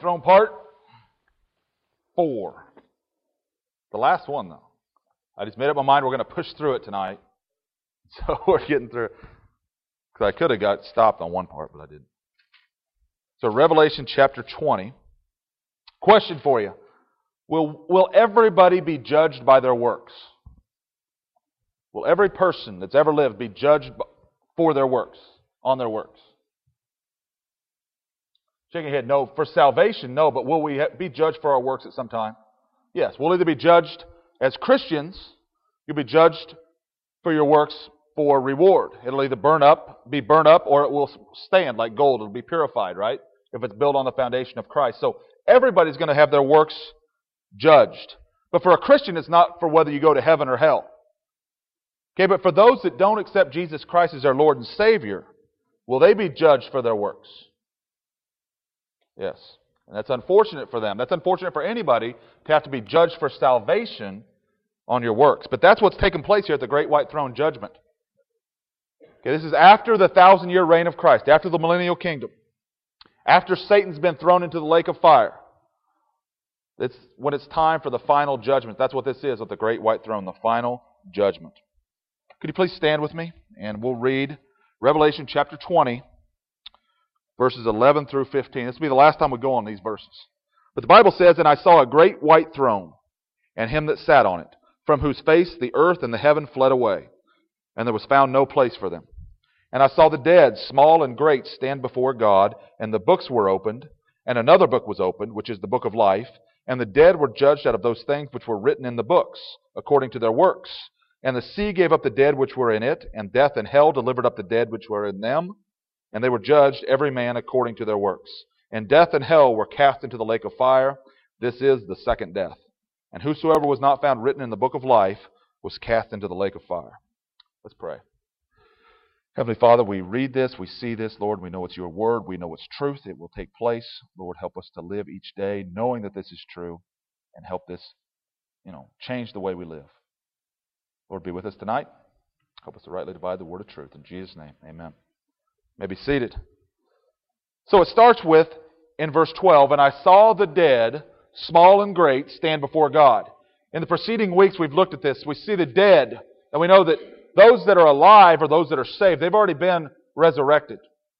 Throne Part 4. The last one, though. I just made up my mind we're going to push through it tonight. So we're getting through it. Because I could have got stopped on one part, but I didn't. So Revelation chapter 20. Question for you. Will everybody be judged by their works? Will every person that's ever lived be judged for their works, on their works? Shaking your head, no. For salvation, no. But will we be judged for our works at some time? Yes. We'll either be judged as Christians, you'll be judged for your works for reward. It'll either be burned up, or it will stand like gold. It'll be purified, right? If it's built on the foundation of Christ. So everybody's going to have their works judged. But for a Christian, it's not for whether you go to heaven or hell. Okay, but for those that don't accept Jesus Christ as their Lord and Savior, will they be judged for their works? Yes. And that's unfortunate for them. That's unfortunate for anybody to have to be judged for salvation on your works. But that's what's taking place here at the Great White Throne Judgment. Okay, this is after the 1,000-year reign of Christ, after the millennial kingdom, after Satan's been thrown into the lake of fire. It's when it's time for the final judgment. That's what this is at the Great White Throne, the final judgment. Could you please stand with me? And we'll read Revelation chapter 20, verses 11 through 15. This will be the last time we go on these verses. But the Bible says, "And I saw a great white throne, and him that sat on it, from whose face the earth and the heaven fled away, and there was found no place for them. And I saw the dead, small and great, stand before God, and the books were opened, and another book was opened, which is the book of life. And the dead were judged out of those things which were written in the books, according to their works. And the sea gave up the dead which were in it, and death and hell delivered up the dead which were in them. And they were judged, every man according to their works. And death and hell were cast into the lake of fire. This is the second death. And whosoever was not found written in the book of life was cast into the lake of fire." Let's pray. Heavenly Father, we read this, we see this, Lord, we know it's your word, we know it's truth, it will take place. Lord, help us to live each day knowing that this is true, and help this, change the way we live. Lord, be with us tonight. Help us to rightly divide the word of truth. In Jesus' name, amen. You may be seated. So it starts with, in verse 12, "And I saw the dead, small and great, stand before God." In the preceding weeks we've looked at this. We see the dead, and we know that those that are alive or those that are saved, they've already been resurrected.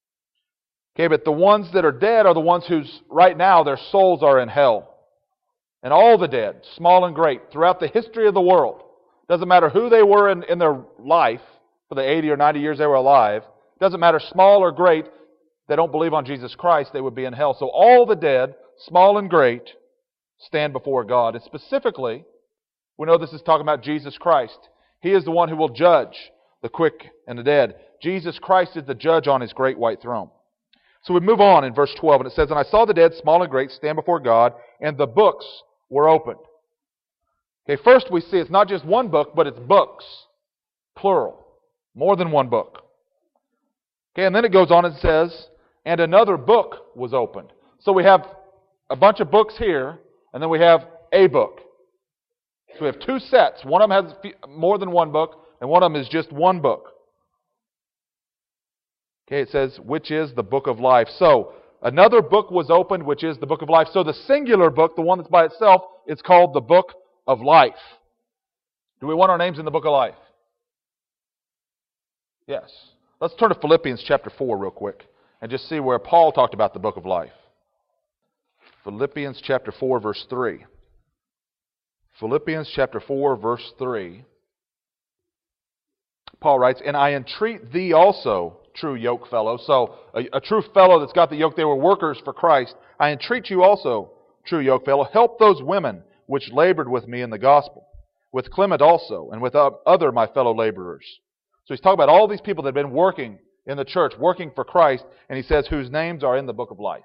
Okay, but the ones that are dead are the ones whose, right now, their souls are in hell. And all the dead, small and great, throughout the history of the world, doesn't matter who they were in their life, for the 80 or 90 years they were alive, doesn't matter small or great, they don't believe on Jesus Christ, they would be in hell. So all the dead, small and great, stand before God. And specifically, we know this is talking about Jesus Christ. He is the one who will judge the quick and the dead. Jesus Christ is the judge on His great white throne. So we move on in verse 12, and it says, "And I saw the dead, small and great, stand before God, and the books were opened." Okay, first we see it's not just one book, but it's books. Plural. More than one book. Okay, and then it goes on and says, "And another book was opened." So we have a bunch of books here, and then we have a book. So we have two sets. One of them has more than one book, and one of them is just one book. Okay, it says, "which is the book of life." So, another book was opened, which is the book of life. So the singular book, the one that's by itself, it's called the book of life. Do we want our names in the book of life? Yes. Let's turn to Philippians chapter 4 real quick and just see where Paul talked about the book of life. Philippians chapter 4, verse 3. Philippians chapter 4, verse 3. Paul writes, "And I entreat thee also, true yoke fellow." So, a true fellow that's got the yoke, they were workers for Christ. "I entreat you also, true yoke fellow, help those women which labored with me in the gospel, with Clement also, and with other my fellow laborers." So he's talking about all these people that have been working in the church, working for Christ, and he says, whose names are in the book of life.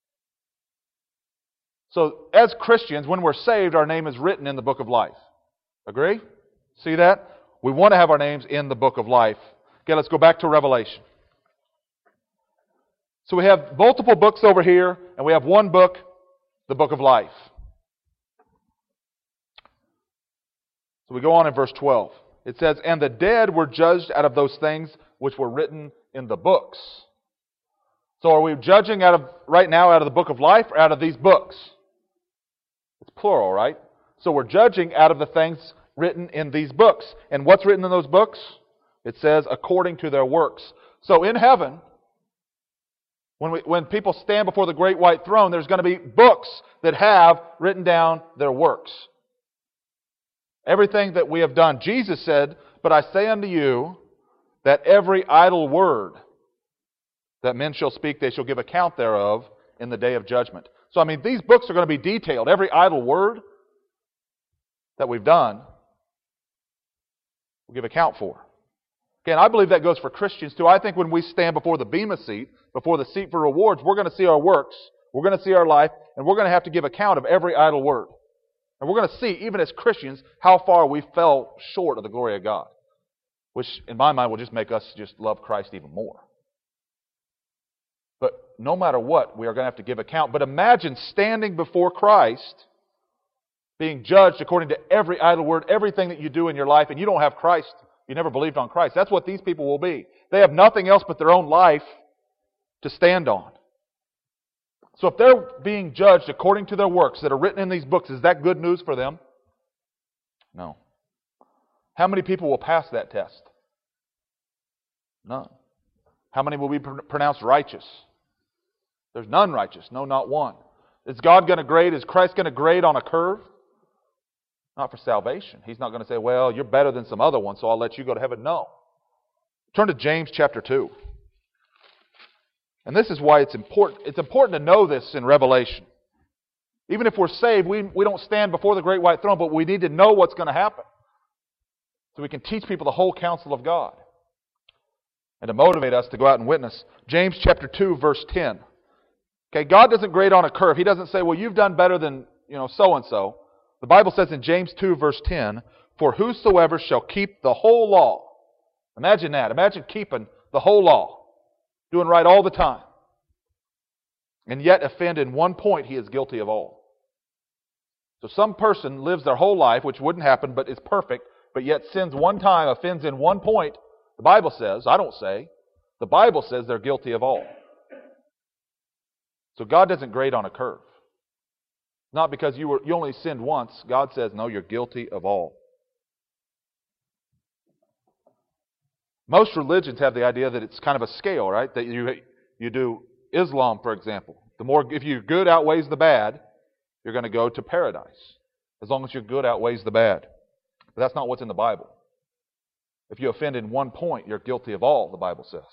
So, as Christians, when we're saved, our name is written in the book of life. Agree? See that? We want to have our names in the book of life. Okay, let's go back to Revelation. So we have multiple books over here, and we have one book, the book of life. So we go on in verse 12. It says, "And the dead were judged out of those things which were written in the books." So are we judging right now out of the book of life or out of these books? It's plural, right? So we're judging out of the things written in these books. And what's written in those books? It says, according to their works. So in heaven, when people stand before the great white throne, there's going to be books that have written down their works. Everything that we have done. Jesus said, "But I say unto you that every idle word that men shall speak, they shall give account thereof in the day of judgment." So, these books are going to be detailed. Every idle word that we've done, we'll give account for. Again, I believe that goes for Christians too. I think when we stand before the Bema seat, before the seat for rewards, we're going to see our works, we're going to see our life, and we're going to have to give account of every idle word. And we're going to see, even as Christians, how far we fell short of the glory of God. Which, in my mind, will just make us just love Christ even more. But no matter what, we are going to have to give account. But imagine standing before Christ, being judged according to every idle word, everything that you do in your life, and you don't have Christ. You never believed on Christ. That's what these people will be. They have nothing else but their own life to stand on. So if they're being judged according to their works that are written in these books, is that good news for them? No. How many people will pass that test? None. How many will be pronounced righteous? There's none righteous. No, not one. Is God going to grade? Is Christ going to grade on a curve? Not for salvation. He's not going to say, well, you're better than some other ones, so I'll let you go to heaven. No. Turn to James chapter 2. And this is why it's important. It's important to know this in Revelation. Even if we're saved, we don't stand before the great white throne, but we need to know what's going to happen. So we can teach people the whole counsel of God. And to motivate us to go out and witness. James chapter 2, verse 10. Okay, God doesn't grade on a curve. He doesn't say, well, you've done better than, so-and-so. The Bible says in James 2, verse 10, "For whosoever shall keep the whole law." Imagine that. Imagine keeping the whole law. Doing right all the time. And yet offend in one point, he is guilty of all. So some person lives their whole life, which wouldn't happen, but is perfect, but yet sins one time, offends in one point. The Bible says, I don't say, the Bible says they're guilty of all. So God doesn't grade on a curve. Not because you only sinned once. God says, no, you're guilty of all. Most religions have the idea that it's kind of a scale, right? That you do Islam, for example. If your good outweighs the bad, you're going to go to paradise. As long as your good outweighs the bad. But that's not what's in the Bible. If you offend in one point, you're guilty of all, the Bible says.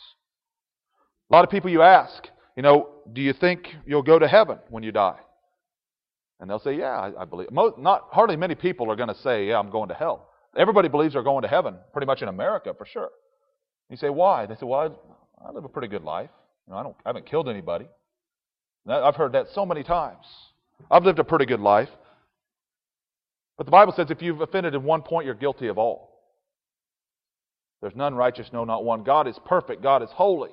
A lot of people you ask, do you think you'll go to heaven when you die? And they'll say, yeah, I believe. Hardly many people are going to say, yeah, I'm going to hell. Everybody believes they're going to heaven, pretty much in America, for sure. You say, why? They say, well, I live a pretty good life. I haven't killed anybody. I've heard that so many times. I've lived a pretty good life. But the Bible says if you've offended in one point, you're guilty of all. There's none righteous, no, not one. God is perfect. God is holy.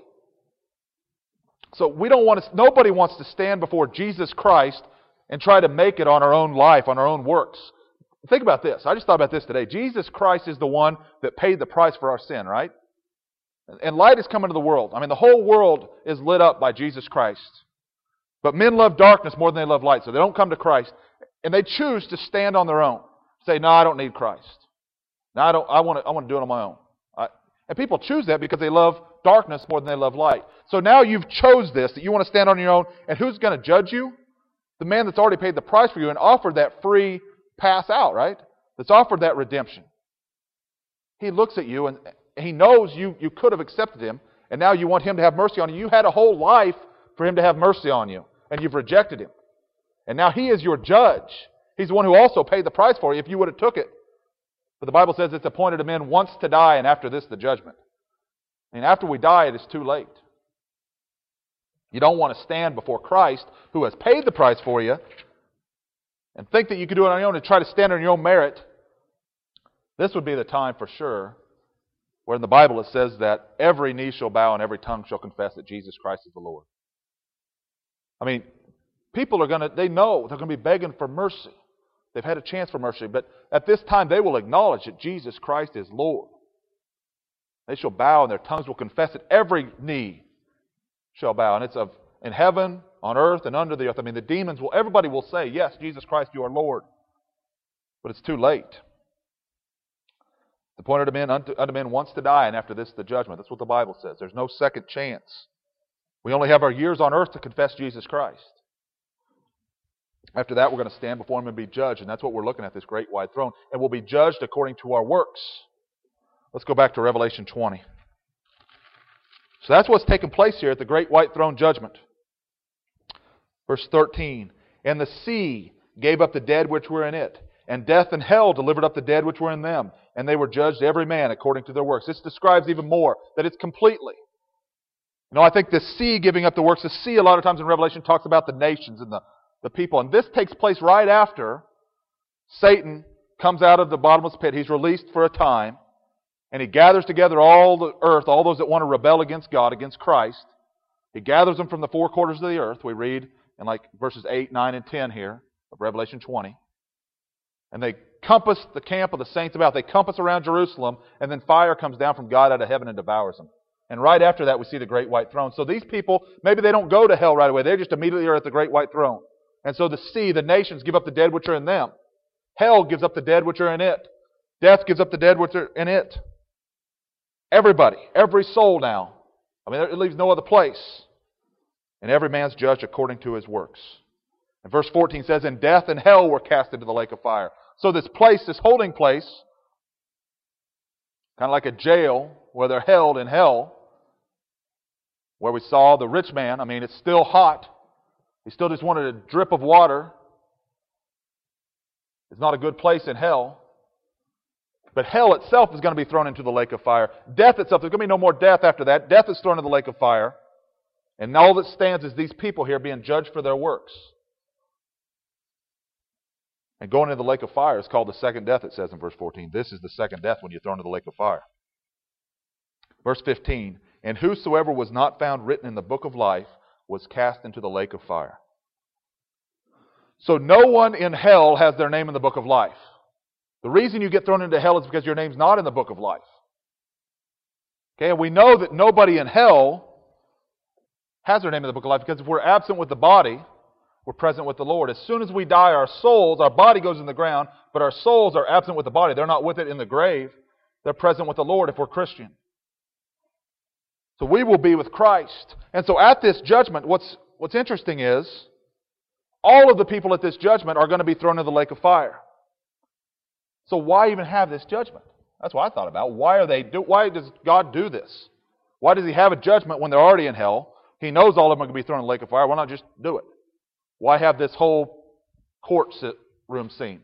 So nobody wants to stand before Jesus Christ and try to make it on our own life, on our own works. Think about this. I just thought about this today. Jesus Christ is the one that paid the price for our sin, right? And light has come into the world. The whole world is lit up by Jesus Christ. But men love darkness more than they love light, so they don't come to Christ. And they choose to stand on their own. Say, no, I don't need Christ. No, I want to do it on my own. And people choose that because they love darkness more than they love light. So now you've chose this, that you want to stand on your own. And who's going to judge you? The man that's already paid the price for you and offered that free pass out, right? That's offered that redemption. He looks at you and he knows you could have accepted him. And now you want him to have mercy on you. You had a whole life for him to have mercy on you. And you've rejected him. And now he is your judge. He's the one who also paid the price for you if you would have took it. But the Bible says it's appointed to men once to die, and after this, the judgment. And after we die, it is too late. You don't want to stand before Christ, who has paid the price for you, and think that you can do it on your own and try to stand on your own merit. This would be the time for sure, where in the Bible it says that every knee shall bow and every tongue shall confess that Jesus Christ is the Lord. People they know they're going to be begging for mercy. They've had a chance for mercy, but at this time they will acknowledge that Jesus Christ is Lord. They shall bow and their tongues will confess it. Every knee shall bow. And it's in heaven, on earth, and under the earth. I mean, the demons will, everybody will say, yes, Jesus Christ, you are Lord. But it's too late. The point unto men wants to die, and after this, the judgment. That's what the Bible says. There's no second chance. We only have our years on earth to confess Jesus Christ. After that, we're going to stand before Him and be judged, and that's what we're looking at, this great white throne. And we'll be judged according to our works. Let's go back to Revelation 20. So that's what's taking place here at the great white throne judgment. Verse 13, and the sea gave up the dead which were in it, and death and hell delivered up the dead which were in them, and they were judged every man according to their works. This describes even more, that it's completely. I think the sea giving up the works, the sea a lot of times in Revelation talks about the nations and the people, and this takes place right after Satan comes out of the bottomless pit. He's released for a time, and he gathers together all the earth, all those that want to rebel against God, against Christ. He gathers them from the four quarters of the earth. We read in like verses 8, 9, and 10 here of Revelation 20. And they compass the camp of the saints about. They compass around Jerusalem, and then fire comes down from God out of heaven and devours them. And right after that, we see the great white throne. So these people, maybe they don't go to hell right away. They just immediately are at the great white throne. And so the sea, the nations, give up the dead which are in them. Hell gives up the dead which are in it. Death gives up the dead which are in it. Everybody, every soul now. I mean, it leaves no other place. And every man's judged according to his works. And verse 14 says, and death and hell were cast into the lake of fire. So this place, this holding place, kind of like a jail where they're held in hell, where we saw the rich man, I mean, it's still hot. He still just wanted a drip of water. It's not a good place in hell. But hell itself is going to be thrown into the lake of fire. Death itself, there's going to be no more death after that. Death is thrown into the lake of fire. And all that stands is these people here being judged for their works. And going into the lake of fire is called the second death, it says in verse 14. This is the second death when you're thrown into the lake of fire. Verse 15, and whosoever was not found written in the book of life was cast into the lake of fire. So no one in hell has their name in the book of life. The reason you get thrown into hell is because your name's not in the book of life. Okay, and we know that nobody in hell has their name in the book of life, because if we're absent with the body, we're present with the Lord. As soon as we die, our souls, our body goes in the ground, but our souls are absent with the body. They're not with it in the grave. They're present with the Lord if we're Christian. So we will be with Christ. And so at this judgment, what's interesting is, all of the people at this judgment are going to be thrown into the lake of fire. So why even have this judgment? That's what I thought about. Why does God do this? Why does He have a judgment when they're already in hell? He knows all of them are going to be thrown in the lake of fire. Why not just do it? Why have this whole courtroom scene?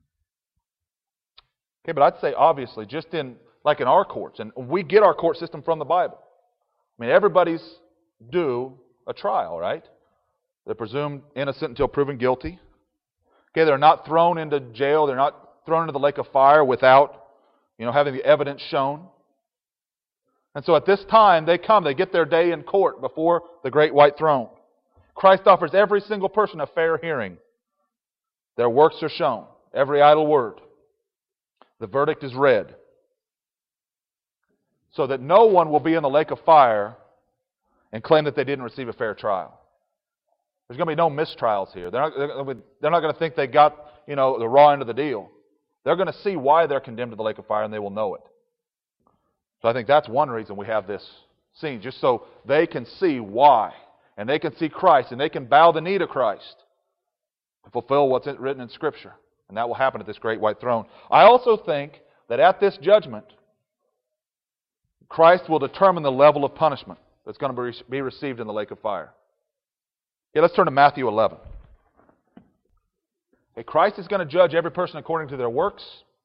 Okay, but I'd say obviously, just in our courts, and we get our court system from the Bible. I mean, everybody's due a trial, right? They're presumed innocent until proven guilty. Okay, they're not thrown into jail. They're not thrown into the lake of fire without, having the evidence shown. And so at this time, they get their day in court before the great white throne. Christ offers every single person a fair hearing. Their works are shown, every idle word. The verdict is read. So that no one will be in the lake of fire and claim that they didn't receive a fair trial. There's going to be no mistrials here. They're not going to think they got, the raw end of the deal. They're going to see why they're condemned to the lake of fire, and they will know it. So I think that's one reason we have this scene, just so they can see why. And they can see Christ, and they can bow the knee to Christ to fulfill what's written in Scripture. And that will happen at this great white throne. I also think that at this judgment, Christ will determine the level of punishment that's going to be received in the lake of fire. Okay, let's turn to Matthew 11. Okay, Christ is going to judge every person according to their works.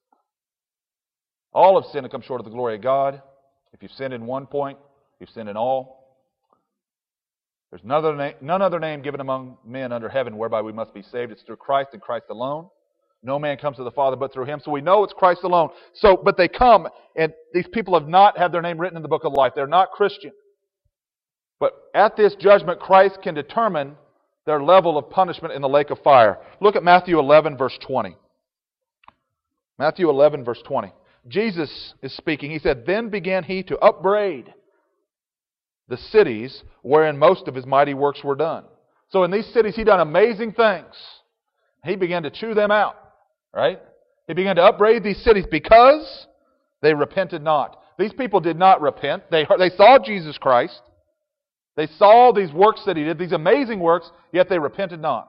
All have sinned and come short of the glory of God. If you've sinned in one point, you've sinned in all. There's none other name given among men under heaven whereby we must be saved. It's through Christ and Christ alone. No man comes to the Father but through Him. So we know it's Christ alone. But they come, and these people have not had their name written in the book of life. They're not Christian. But at this judgment, Christ can determine their level of punishment in the lake of fire. Look at Matthew 11, verse 20. Matthew 11, verse 20. Jesus is speaking. He said, then began He to upbraid the cities wherein most of his mighty works were done. So in these cities, he done amazing things. He began to chew them out, right? He began to upbraid these cities because they repented not. These people did not repent. They saw Jesus Christ. They saw these works that he did, these amazing works, yet they repented not.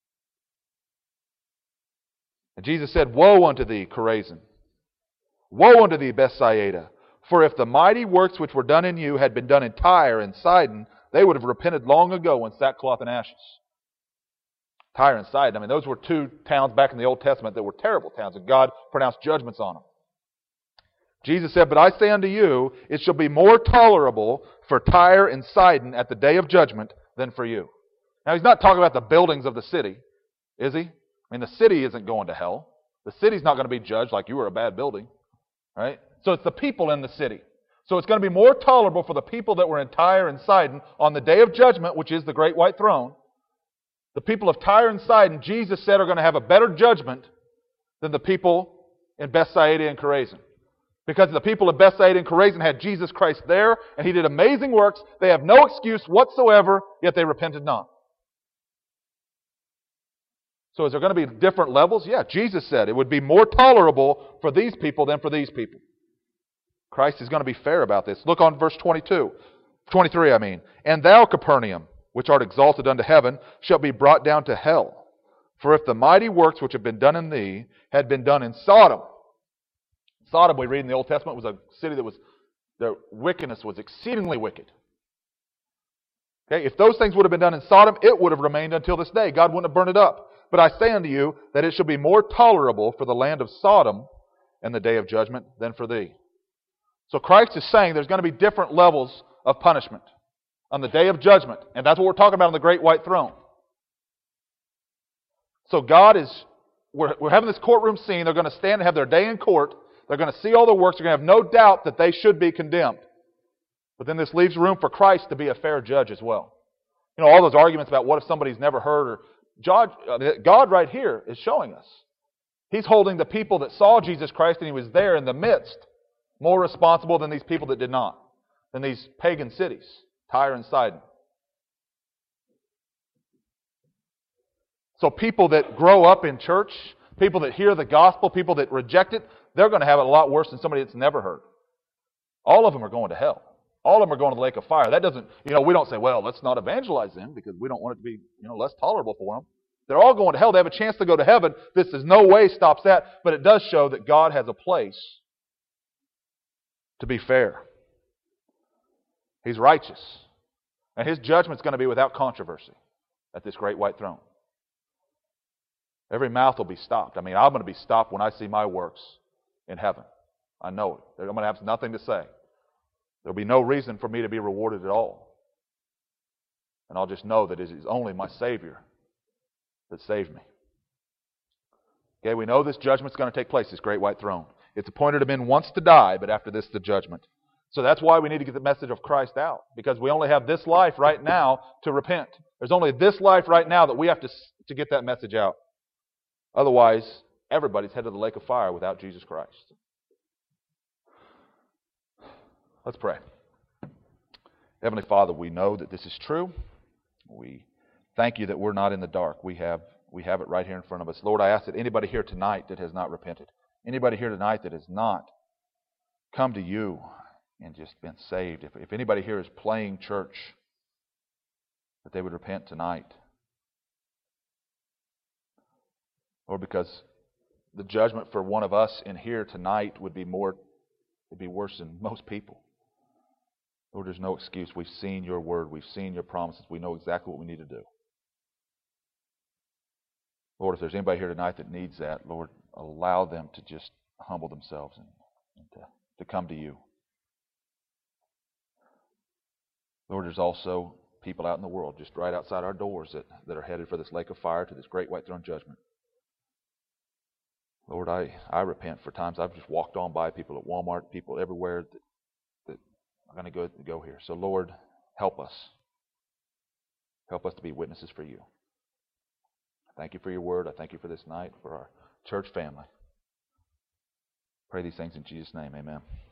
And Jesus said, "Woe unto thee, Chorazin! Woe unto thee, Bethsaida! For if the mighty works which were done in you had been done in Tyre and Sidon, they would have repented long ago in sackcloth and ashes." Tyre and Sidon, I mean, those were two towns back in the Old Testament that were terrible towns, and God pronounced judgments on them. Jesus said, "But I say unto you, it shall be more tolerable for Tyre and Sidon at the day of judgment than for you." Now, he's not talking about the buildings of the city, is he? I mean, the city isn't going to hell. The city's not going to be judged like you were a bad building, right? So it's the people in the city. So it's going to be more tolerable for the people that were in Tyre and Sidon on the day of judgment, which is the great white throne. The people of Tyre and Sidon, Jesus said, are going to have a better judgment than the people in Bethsaida and Chorazin. Because the people of Bethsaida and Chorazin had Jesus Christ there, and He did amazing works. They have no excuse whatsoever, yet they repented not. So is there going to be different levels? Yeah, Jesus said it would be more tolerable for these people than for these people. Christ is going to be fair about this. Look on verse 23. "And thou, Capernaum, which art exalted unto heaven, shalt be brought down to hell. For if the mighty works which have been done in thee had been done in Sodom." Sodom, we read in the Old Testament, was a city that their wickedness was exceedingly wicked. Okay, if those things would have been done in Sodom, it would have remained until this day. God wouldn't have burned it up. "But I say unto you that it shall be more tolerable for the land of Sodom in the day of judgment than for thee." So Christ is saying there's going to be different levels of punishment on the day of judgment. And that's what we're talking about on the great white throne. So we're having this courtroom scene. They're going to stand and have their day in court. They're going to see all their works. They're going to have no doubt that they should be condemned. But then this leaves room for Christ to be a fair judge as well. You know, all those arguments about what if somebody's never heard, or God right here is showing us. He's holding the people that saw Jesus Christ and He was there in the midst more responsible than these people that did not, than these pagan cities, Tyre and Sidon. So people that grow up in church, people that hear the gospel, people that reject it, they're going to have it a lot worse than somebody that's never heard. All of them are going to hell. All of them are going to the lake of fire. That doesn't, we don't say, well, let's not evangelize them because we don't want it to be, less tolerable for them. They're all going to hell. They have a chance to go to heaven. This in no way stops that, but it does show that God has a place to be fair. He's righteous. And His judgment's going to be without controversy at this great white throne. Every mouth will be stopped. I'm going to be stopped when I see my works in heaven. I know it. I'm going to have nothing to say. There'll be no reason for me to be rewarded at all. And I'll just know that it is only my Savior that saved me. Okay, we know this judgment's going to take place, this great white throne. It's appointed to men once to die, but after this, the judgment. So that's why we need to get the message of Christ out. Because we only have this life right now to repent. There's only this life right now that we have to get that message out. Otherwise, everybody's headed to the lake of fire without Jesus Christ. Let's pray. Heavenly Father, we know that this is true. We thank You that we're not in the dark. We have it right here in front of us. Lord, I ask that anybody here tonight that has not repented, anybody here tonight that has not come to You and just been saved, if anybody here is playing church, that they would repent tonight. Lord, because the judgment for one of us in here tonight would be worse than most people. Lord, there's no excuse. We've seen Your word. We've seen Your promises. We know exactly what we need to do. Lord, if there's anybody here tonight that needs that, Lord, allow them to just humble themselves and to come to You. Lord, there's also people out in the world just right outside our doors that are headed for this lake of fire, to this great white throne judgment. Lord, I repent for times I've just walked on by people at Walmart, people everywhere that are going to go here. So Lord, help us. Help us to be witnesses for You. I thank You for Your word. I thank You for this night, for our church family. Pray these things in Jesus' name. Amen.